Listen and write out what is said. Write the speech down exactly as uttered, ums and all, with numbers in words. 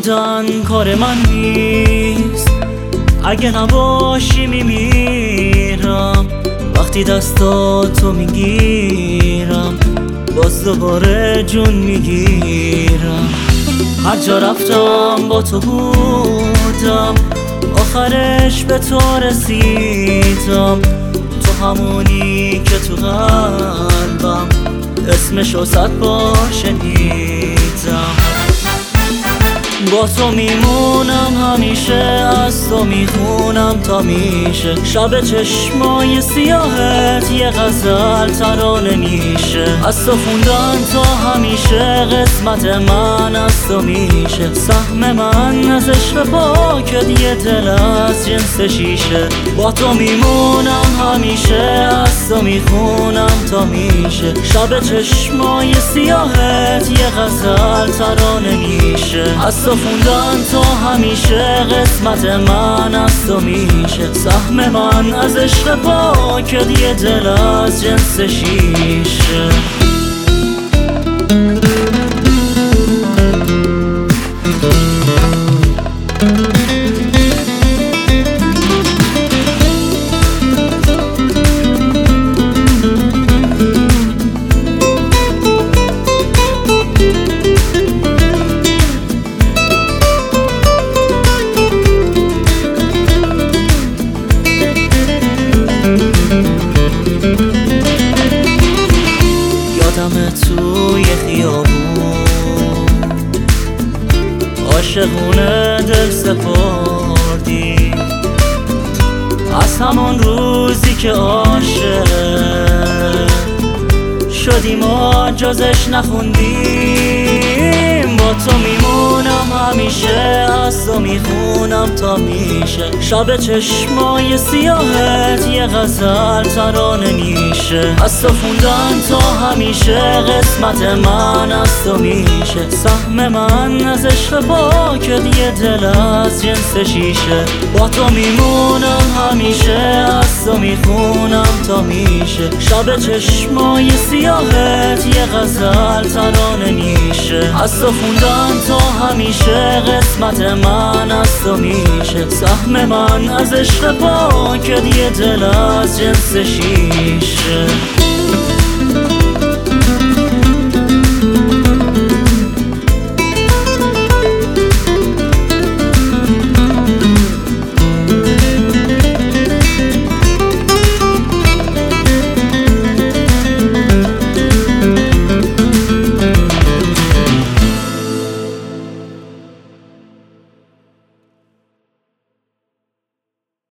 بودن کار من نیست، اگه نباشی میمیرم. وقتی دستاتو میگیرم باز دوباره جون میگیرم. هر جا رفتم با تو بودم، آخرش به تو رسیدم. تو همونی که تو قلبم اسمشو صد بار شنیدم. با تو میمونم همیشه، از تو میخونم تا میشه. شب چشمای سیاهت یه غزل ترانه میشه. از تو خوندن تا همیشه قسمت من از تو میشه. سهم من از عشق پاکت یه دل از جنس شیشه. با تو میمونم همیشه، از تو میخونم تا میشه. شب چشمای سیاهت یه غزل ترانه میشه. از تو خوندن تا همیشه قسمت من از تو میشه. سهم من از عشق پاکت یه دل از جنس شیشه. یادم توی خیابون عاشقونه دل سپردی. از همان روزی که عاشق شدیم ما جزش نخوندیم. با تو میمونم همیشه، از تو میخونم تا میشه. شب چشمای سیاهت یه غزل ترانه میشه. از تو خوندن تا همیشه قسمت من از تو میشه. سهم من از عشق پاکت یه دل از جنس شیشه. با تو میمونم همیشه، از تو میخونم تا میشه. شب چشمای سیاهت یه غزل ترانه میشه. از تو خوندن تا همیشه قسمت من از تو میشه. سهم من از عشق پاکت یه دل از جنس شیشه.